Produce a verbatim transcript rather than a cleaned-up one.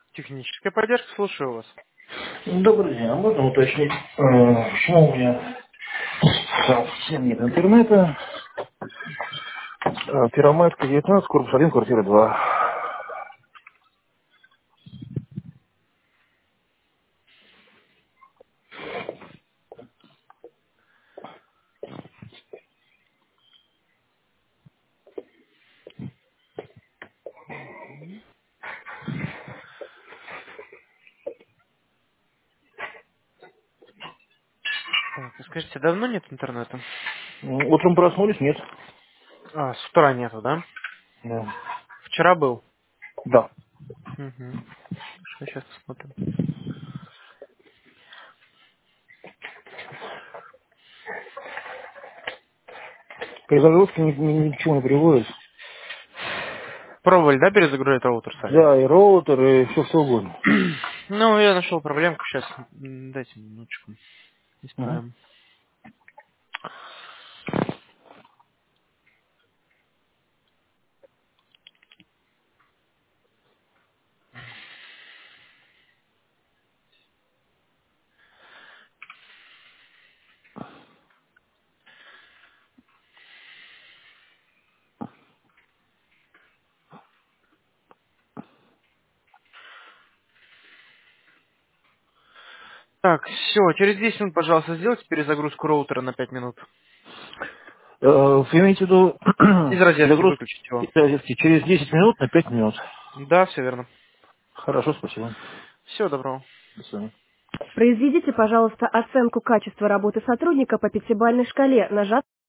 Техническая поддержка, слушаю вас. Добрый день. А можно уточнить, э, почему у меня совсем нет интернета? Э, Первомайская, девятнадцать, корпус один, квартира два. Мгм. Так, и скажите, давно нет интернета? М, Утром проснулись? Нет. А, с утра нету, да? Да. Вчера был? Да. Угу. Сейчас посмотрим. Перезагрузка ни- ни- ничего не приводит. Пробовали, да, перезагружать роутер сами? Да, и роутер, и все что угодно. Ну, я нашел проблемку, сейчас дайте минуточку, Мгм. исправим. Так, все, через десять минут, пожалуйста, сделайте перезагрузку роутера на пять минут. Э, Вы имеете в виду Из розетки перезагрузку выключить его. из розетки через десять минут на пять минут? Да, все верно. Хорошо, спасибо. Всего доброго. До свидания. Произведите, пожалуйста, оценку качества работы сотрудника по пятибалльной шкале, нажав